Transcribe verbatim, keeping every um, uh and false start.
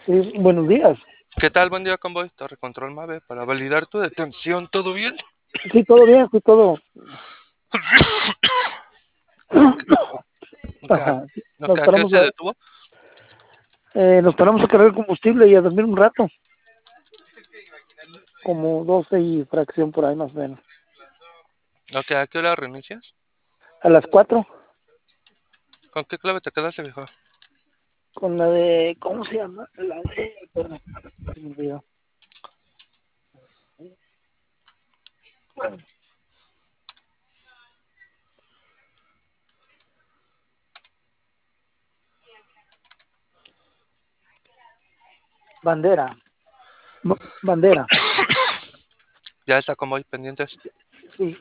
Sí, buenos días. ¿Qué tal? Buen día, convoy. Torre Control Mave para validar tu detención. ¿Todo bien? Sí, todo bien, sí, todo. ¿No que, no que, Ajá. no Nos que a qué paramos se a, detuvo? eh, nos paramos a cargar el combustible y a dormir un rato, como doce y fracción por ahí más o menos. ¿No que a qué hora reinicias? A las cuatro, ¿Con qué clave te quedaste, viejo? con la de, ¿cómo se llama? La de, perdón, se me olvidó. Bandera, B- bandera, Ya está, convoy, pendientes. sí.